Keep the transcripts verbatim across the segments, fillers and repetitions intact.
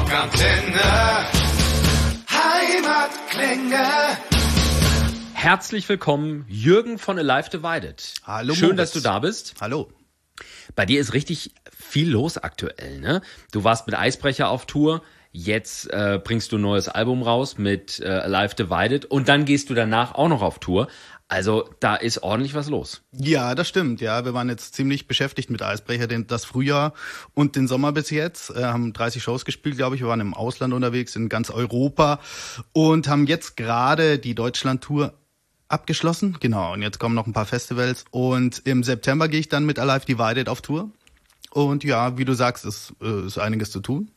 Rockantenne Heimatklänge. Herzlich willkommen, Jürgen von Alive Divided. Hallo, Schön, Moritz. dass du da bist. Hallo. Bei dir ist richtig viel los aktuell, ne? Du warst mit Eisbrecher auf Tour, jetzt äh, bringst du ein neues Album raus mit äh, Alive Divided und dann gehst du danach auch noch auf Tour. Also da ist ordentlich was los. Ja, das stimmt. Ja, wir waren jetzt ziemlich beschäftigt mit Eisbrecher, den, das Frühjahr und den Sommer bis jetzt. Äh, haben dreißig Shows gespielt, glaube ich. Wir waren im Ausland unterwegs, in ganz Europa und haben jetzt gerade die Deutschland-Tour abgeschlossen. Genau, und jetzt kommen noch ein paar Festivals. Und im September gehe ich dann mit Alive Divided auf Tour. Und ja, wie du sagst, ist, äh, ist einiges zu tun.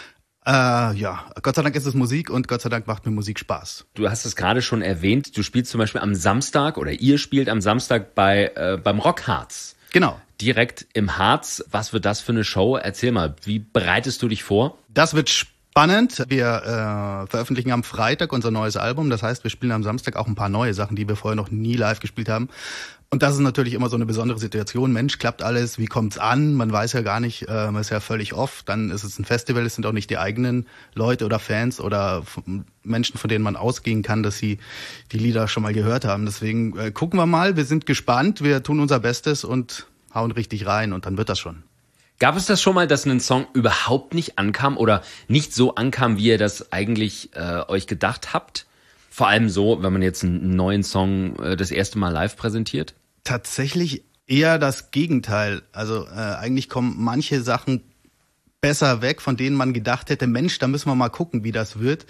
Äh, ja, Gott sei Dank ist es Musik und Gott sei Dank macht mir Musik Spaß. Du hast es gerade schon erwähnt, du spielst zum Beispiel am Samstag oder ihr spielt am Samstag bei äh, beim Rockharz. Genau. Direkt im Harz. Was wird das für eine Show? Erzähl mal, wie bereitest du dich vor? Das wird spannend. Wir äh, veröffentlichen am Freitag unser neues Album. Das heißt, wir spielen am Samstag auch ein paar neue Sachen, die wir vorher noch nie live gespielt haben. Und das ist natürlich immer so eine besondere Situation. Mensch, klappt alles? Wie kommt's an? Man weiß ja gar nicht, äh, man ist ja völlig off. Dann ist es ein Festival, es sind auch nicht die eigenen Leute oder Fans oder Menschen, von denen man ausgehen kann, dass sie die Lieder schon mal gehört haben. Deswegen äh, gucken wir mal, wir sind gespannt, wir tun unser Bestes und hauen richtig rein und dann wird das schon. Gab es das schon mal, dass ein Song überhaupt nicht ankam oder nicht so ankam, wie ihr das eigentlich äh, euch gedacht habt? Vor allem so, wenn man jetzt einen neuen Song äh, das erste Mal live präsentiert? Tatsächlich eher das Gegenteil. Also äh, eigentlich kommen manche Sachen besser weg, von denen man gedacht hätte, Mensch, da müssen wir mal gucken, wie das wird.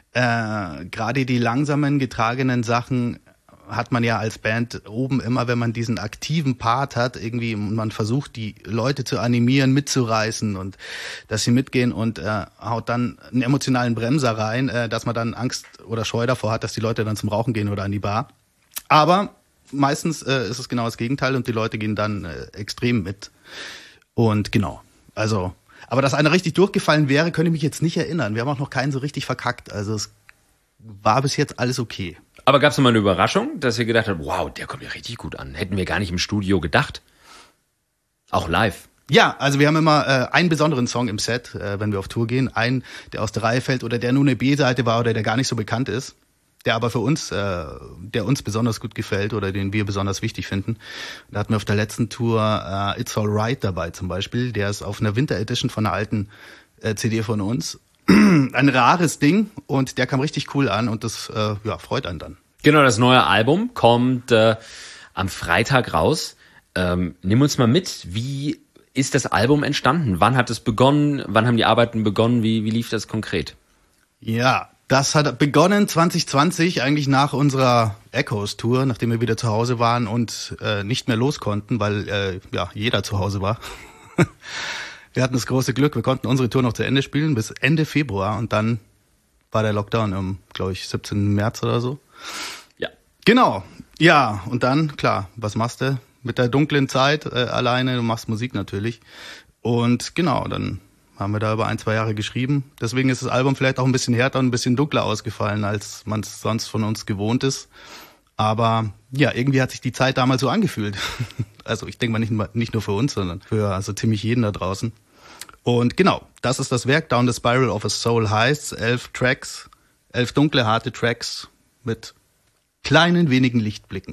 Äh, gerade die langsamen, getragenen Sachen hat man ja als Band oben immer, wenn man diesen aktiven Part hat, irgendwie man versucht, die Leute zu animieren, mitzureißen und dass sie mitgehen und äh, haut dann einen emotionalen Bremser rein, äh, dass man dann Angst oder Scheu davor hat, dass die Leute dann zum Rauchen gehen oder an die Bar. Aber meistens äh, ist es genau das Gegenteil und die Leute gehen dann äh, extrem mit. Und genau, also, aber dass einer richtig durchgefallen wäre, könnte ich mich jetzt nicht erinnern. Wir haben auch noch keinen so richtig verkackt. Also es war bis jetzt alles okay. Aber gab es mal eine Überraschung, dass ihr gedacht habt, wow, der kommt ja richtig gut an. Hätten wir gar nicht im Studio gedacht. Auch live. Ja, also wir haben immer äh, einen besonderen Song im Set, äh, wenn wir auf Tour gehen. Einen, der aus der Reihe fällt oder der nur eine B-Seite war oder der gar nicht so bekannt ist. Der aber für uns, äh, der uns besonders gut gefällt oder den wir besonders wichtig finden. Da hatten wir auf der letzten Tour äh, It's Alright dabei zum Beispiel. Der ist auf einer Winter Edition von einer alten äh, C D von uns. Ein rares Ding und der kam richtig cool an und das äh, ja, freut einen dann. Genau, das neue Album kommt äh, am Freitag raus. Ähm, nimm uns mal mit, wie ist das Album entstanden? Wann hat es begonnen? Wann haben die Arbeiten begonnen? Wie, wie lief das konkret? Ja, das hat begonnen zwanzig zwanzig, eigentlich nach unserer Echoes-Tour, nachdem wir wieder zu Hause waren und äh, nicht mehr los konnten, weil äh, ja jeder zu Hause war. Wir hatten das große Glück, wir konnten unsere Tour noch zu Ende spielen bis Ende Februar und dann war der Lockdown im, glaube ich, siebzehnten März oder so. Ja. Genau, ja, und dann, klar, was machst du? Mit der dunklen Zeit äh, alleine, du machst Musik natürlich. Und genau, dann haben wir da über ein, zwei Jahre geschrieben. Deswegen ist das Album vielleicht auch ein bisschen härter und ein bisschen dunkler ausgefallen, als man es sonst von uns gewohnt ist. Aber ja, irgendwie hat sich die Zeit damals so angefühlt. Also ich denke mal nicht, nicht nur für uns, sondern für also ziemlich jeden da draußen. Und genau, das ist das Werk. Down the Spiral of a Soul heißt elf Tracks, elf dunkle, harte Tracks mit kleinen, wenigen Lichtblicken.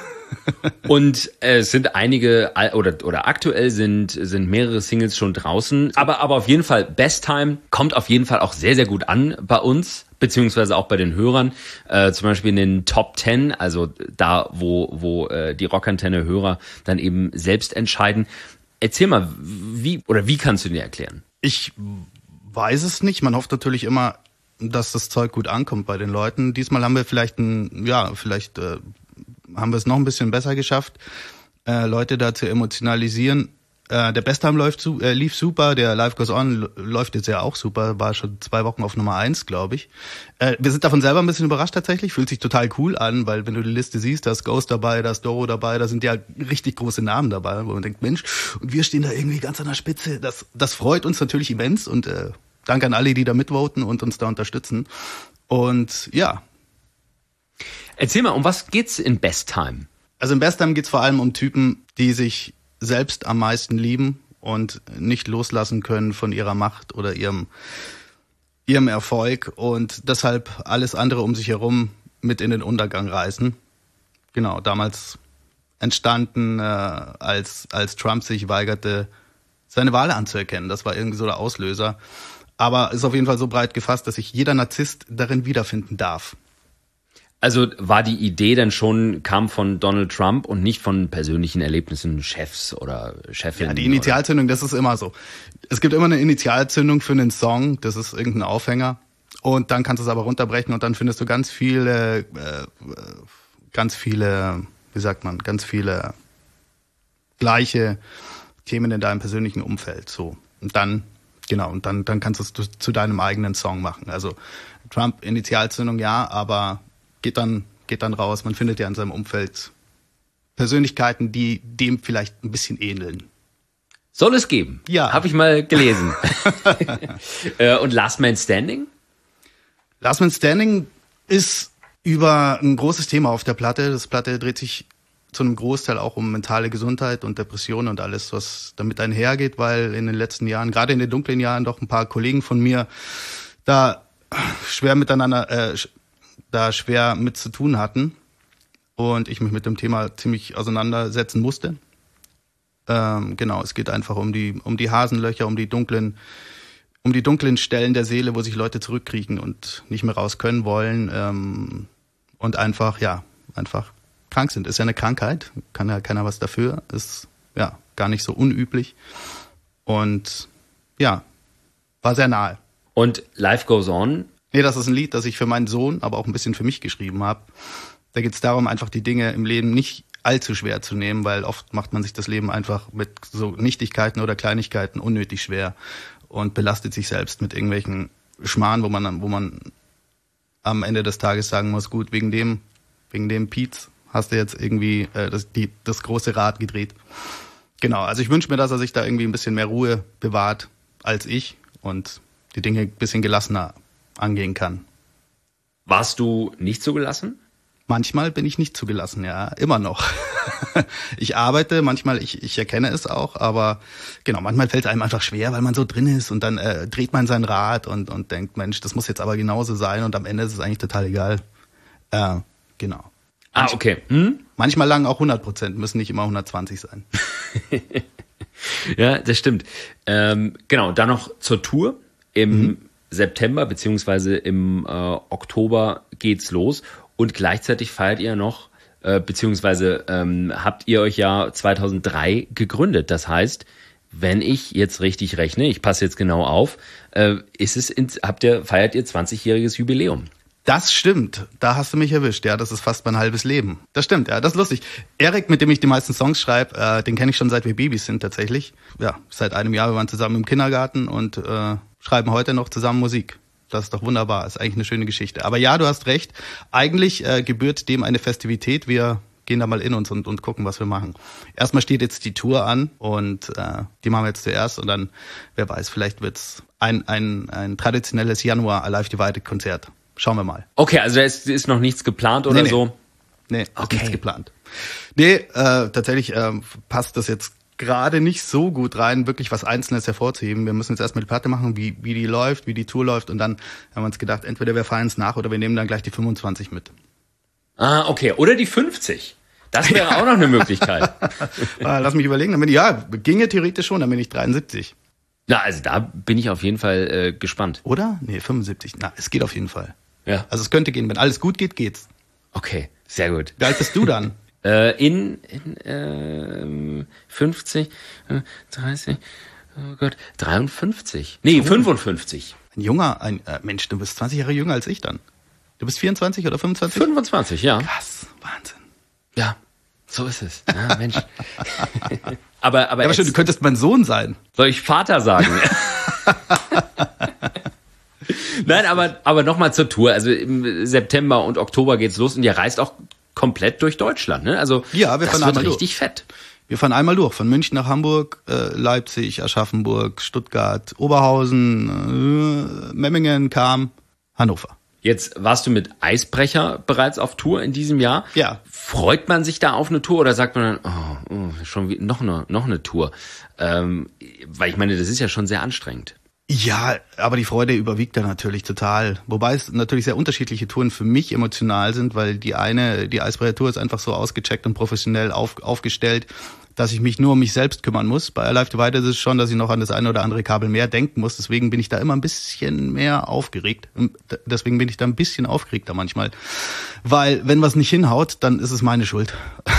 Und äh, es sind einige, oder oder aktuell sind sind mehrere Singles schon draußen. Aber aber auf jeden Fall, Best Time kommt auf jeden Fall auch sehr, sehr gut an bei uns, beziehungsweise auch bei den Hörern. Äh, zum Beispiel in den Top Ten, also da, wo wo äh, die Rockantenne-Hörer dann eben selbst entscheiden. Erzähl mal, wie oder wie kannst du dir erklären? Ich weiß es nicht. Man hofft natürlich immer, dass das Zeug gut ankommt bei den Leuten. Diesmal haben wir vielleicht ein, ja, vielleicht äh, haben wir es noch ein bisschen besser geschafft, äh, Leute da zu emotionalisieren. Äh, der Best Time läuft, äh, lief super, der Life Goes On läuft jetzt ja auch super, war schon zwei Wochen auf Nummer eins, glaube ich. Äh, wir sind davon selber ein bisschen überrascht tatsächlich, fühlt sich total cool an, weil wenn du die Liste siehst, da ist Ghost dabei, da ist Doro dabei, da sind ja richtig große Namen dabei, wo man denkt, Mensch, und wir stehen da irgendwie ganz an der Spitze. Das, das freut uns natürlich immens und äh, danke an alle, die da mitvoten und uns da unterstützen. Und ja. Erzähl mal, um was geht's in Best Time? Also in Best Time geht's vor allem um Typen, die sich selbst am meisten lieben und nicht loslassen können von ihrer Macht oder ihrem ihrem Erfolg und deshalb alles andere um sich herum mit in den Untergang reißen. Genau, damals entstanden, äh, als, als Trump sich weigerte, seine Wahl anzuerkennen. Das war irgendwie so der Auslöser. Aber ist auf jeden Fall so breit gefasst, dass sich jeder Narzisst darin wiederfinden darf. Also war die Idee dann schon, kam von Donald Trump und nicht von persönlichen Erlebnissen Chefs oder Chefinnen? Ja, die Initialzündung, das ist immer so. Es gibt immer eine Initialzündung für einen Song, das ist irgendein Aufhänger. Und dann kannst du es aber runterbrechen und dann findest du ganz viele, äh, ganz viele, wie sagt man, ganz viele gleiche Themen in deinem persönlichen Umfeld. So. Und dann, genau, und dann, dann kannst du es zu deinem eigenen Song machen. Also Trump, Initialzündung, ja, aber geht dann, geht dann raus. Man findet ja in seinem Umfeld Persönlichkeiten, die dem vielleicht ein bisschen ähneln. Soll es geben? Ja. Habe ich mal gelesen. Und Last Man Standing? Last Man Standing ist über ein großes Thema auf der Platte. Das Platte dreht sich zu einem Großteil auch um mentale Gesundheit und Depressionen und alles, was damit einhergeht, weil in den letzten Jahren, gerade in den dunklen Jahren, doch ein paar Kollegen von mir da schwer miteinander, äh, da schwer mit zu tun hatten und ich mich mit dem Thema ziemlich auseinandersetzen musste. Ähm, genau, es geht einfach um die, um die Hasenlöcher, um die dunklen, um die dunklen Stellen der Seele, wo sich Leute zurückkriechen und nicht mehr raus können wollen, ähm, und einfach, ja, einfach krank sind. Ist ja eine Krankheit, kann ja keiner was dafür, ist ja gar nicht so unüblich und ja, war sehr nahe. Und Life Goes On? Nee, das ist ein Lied, das ich für meinen Sohn, aber auch ein bisschen für mich geschrieben habe. Da geht es darum, einfach die Dinge im Leben nicht allzu schwer zu nehmen, weil oft macht man sich das Leben einfach mit so Nichtigkeiten oder Kleinigkeiten unnötig schwer und belastet sich selbst mit irgendwelchen Schmarrn, wo man wo man am Ende des Tages sagen muss, gut, wegen dem wegen dem Pietz hast du jetzt irgendwie äh, das, die, das große Rad gedreht. Genau, also ich wünsche mir, dass er sich da irgendwie ein bisschen mehr Ruhe bewahrt als ich und die Dinge ein bisschen gelassener angehen kann. Warst du nicht so gelassen? Manchmal bin ich nicht zugelassen, ja, immer noch. Ich arbeite, manchmal, ich, ich erkenne es auch, aber genau, manchmal fällt es einem einfach schwer, weil man so drin ist und dann äh, dreht man sein Rad und, und denkt, Mensch, das muss jetzt aber genauso sein und am Ende ist es eigentlich total egal. Äh, genau. Ah, okay. Hm? Manchmal lang auch hundert Prozent, müssen nicht immer hundertzwanzig sein. Ja, das stimmt. Ähm, genau, dann noch zur Tour. Im mhm. September beziehungsweise im äh, Oktober geht's los. Und gleichzeitig feiert ihr noch, äh, beziehungsweise ähm, habt ihr euch ja zweitausenddrei gegründet. Das heißt, wenn ich jetzt richtig rechne, ich passe jetzt genau auf, äh, ist es ins, habt ihr, feiert ihr zwanzigjähriges Jubiläum. Das stimmt, da hast du mich erwischt, ja, das ist fast mein halbes Leben. Das stimmt, ja, das ist lustig. Erik, mit dem ich die meisten Songs schreibe, äh, den kenne ich schon seit wir Babys sind tatsächlich. Ja, seit einem Jahr, wir waren zusammen im Kindergarten und äh, schreiben heute noch zusammen Musik. Das ist doch wunderbar, ist eigentlich eine schöne Geschichte. Aber ja, du hast recht, eigentlich äh, gebührt dem eine Festivität. Wir gehen da mal in uns und, und gucken, was wir machen. Erstmal steht jetzt die Tour an und äh, die machen wir jetzt zuerst und dann, wer weiß, vielleicht wird's ein, ein, ein traditionelles Januar Alive Divided Konzert. Schauen wir mal. Okay, also da ist, ist noch nichts geplant oder nee, nee. so? Nee, ist okay. nichts geplant. Nee, äh, tatsächlich äh, passt das jetzt gerade nicht so gut rein, wirklich was Einzelnes hervorzuheben. Wir müssen jetzt erstmal die Platte machen, wie, wie die läuft, wie die Tour läuft und dann haben wir uns gedacht, entweder wir feiern es nach oder wir nehmen dann gleich die fünfundzwanzig mit. Ah, okay. Oder die fünfzig. Das wäre ja auch noch eine Möglichkeit. Lass mich überlegen. Dann bin ich, ja, ginge theoretisch schon, dann bin ich dreiundsiebzig. Na, also da bin ich auf jeden Fall äh, gespannt. Oder? Nee, fünfundsiebzig. Na, es geht auf jeden Fall. Ja. Also es könnte gehen. Wenn alles gut geht, geht's. Okay, sehr gut. Wie alt bist du dann? äh, in in äh, fünfzig, äh, dreißig, oh Gott, dreiundfünfzig. Nee, oh. fünfundfünfzig. Ein junger, ein äh, Mensch, du bist zwanzig Jahre jünger als ich dann. Du bist vierundzwanzig oder fünfundzwanzig? fünfundzwanzig, ja. Krass, Wahnsinn. Ja, so ist es. Ja, Mensch. aber aber, ja, aber schon, du könntest mein Sohn sein. Soll ich Vater sagen? Nein, aber aber nochmal zur Tour. Also im September und Oktober geht's los und ihr reist auch komplett durch Deutschland, ne? Also ja, wir das fahren wird richtig durch. fett. Wir fahren einmal durch, von München nach Hamburg, äh, Leipzig, Aschaffenburg, Stuttgart, Oberhausen, äh, Memmingen, Cham, Hannover. Jetzt warst du mit Eisbrecher bereits auf Tour in diesem Jahr. Ja. Freut man sich da auf eine Tour oder sagt man dann, oh, oh, schon wie, noch eine noch eine Tour? Ähm, weil ich meine, das ist ja schon sehr anstrengend. Ja, aber die Freude überwiegt da natürlich total. Wobei es natürlich sehr unterschiedliche Touren für mich emotional sind, weil die eine, die Eisbrecher Tour ist einfach so ausgecheckt und professionell auf, aufgestellt, dass ich mich nur um mich selbst kümmern muss. Bei Alive Divided ist es schon, dass ich noch an das eine oder andere Kabel mehr denken muss. Deswegen bin ich da immer ein bisschen mehr aufgeregt. Deswegen bin ich da ein bisschen aufgeregter manchmal. Weil wenn was nicht hinhaut, dann ist es meine Schuld.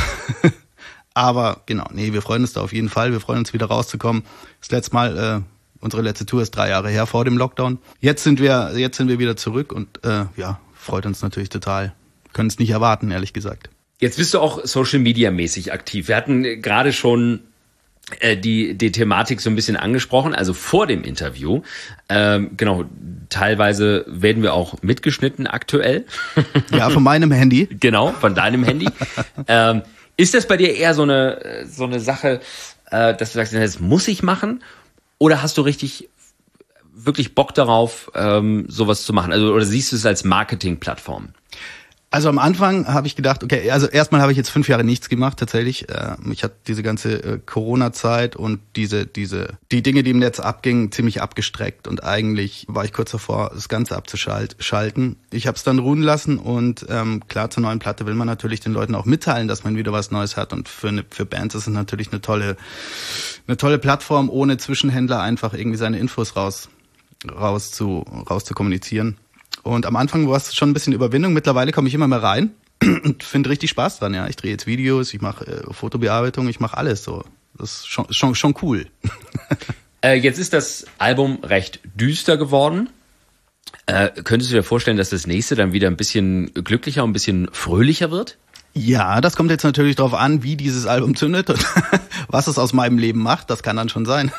Aber genau, nee, wir freuen uns da auf jeden Fall. Wir freuen uns wieder rauszukommen. Das letzte Mal, äh, unsere letzte Tour ist drei Jahre her vor dem Lockdown. Jetzt sind wir, jetzt sind wir wieder zurück und äh, ja, freut uns natürlich total. Können es nicht erwarten, ehrlich gesagt. Jetzt bist du auch Social-Media-mäßig aktiv. Wir hatten gerade schon äh, die die Thematik so ein bisschen angesprochen, also vor dem Interview. Ähm, genau, teilweise werden wir auch mitgeschnitten aktuell. Ja, von meinem Handy. Genau, von deinem Handy. ähm, ist das bei dir eher so eine so eine Sache, äh, dass du sagst, das muss ich machen? Oder hast du richtig wirklich Bock darauf, ähm, sowas zu machen? Also oder siehst du es als Marketingplattform? Also am Anfang habe ich gedacht, okay, also erstmal habe ich jetzt fünf Jahre nichts gemacht tatsächlich. Ich hatte diese ganze Corona-Zeit und diese diese die Dinge, die im Netz abgingen, ziemlich abgestreckt und eigentlich war ich kurz davor, das Ganze abzuschalten. Ich habe es dann ruhen lassen und ähm, klar, zur neuen Platte will man natürlich den Leuten auch mitteilen, dass man wieder was Neues hat und für eine, für Bands ist es natürlich eine tolle eine tolle Plattform, ohne Zwischenhändler einfach irgendwie seine Infos raus raus zu raus zu kommunizieren. Und am Anfang war es schon ein bisschen Überwindung. Mittlerweile komme ich immer mehr rein und finde richtig Spaß dran. Ja, ich drehe jetzt Videos, ich mache äh, Fotobearbeitung, ich mache alles so. Das ist schon schon, schon cool. äh, jetzt ist das Album recht düster geworden. Äh, könntest du dir vorstellen, dass das nächste dann wieder ein bisschen glücklicher und ein bisschen fröhlicher wird? Ja, das kommt jetzt natürlich darauf an, wie dieses Album zündet und was es aus meinem Leben macht. Das kann dann schon sein.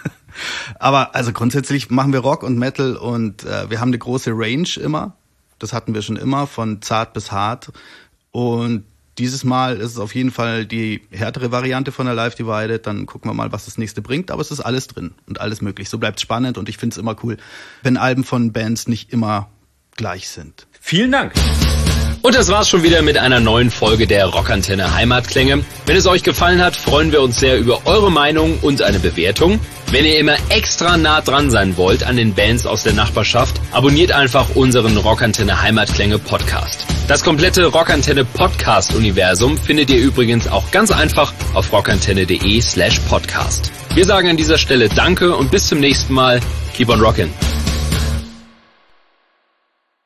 Aber also grundsätzlich machen wir Rock und Metal und äh, wir haben eine große Range immer. Das hatten wir schon immer, von zart bis hart. Und dieses Mal ist es auf jeden Fall die härtere Variante von Alive Divided. Dann gucken wir mal, was das nächste bringt. Aber es ist alles drin und alles möglich. So bleibt es spannend und ich finde es immer cool, wenn Alben von Bands nicht immer gleich sind. Vielen Dank. Und das war's schon wieder mit einer neuen Folge der Rockantenne Heimatklänge. Wenn es euch gefallen hat, freuen wir uns sehr über eure Meinung und eine Bewertung. Wenn ihr immer extra nah dran sein wollt an den Bands aus der Nachbarschaft, abonniert einfach unseren Rockantenne Heimatklänge Podcast. Das komplette Rockantenne Podcast Universum findet ihr übrigens auch ganz einfach auf rockantenne.de slash podcast. Wir sagen an dieser Stelle Danke und bis zum nächsten Mal. Keep on rockin'.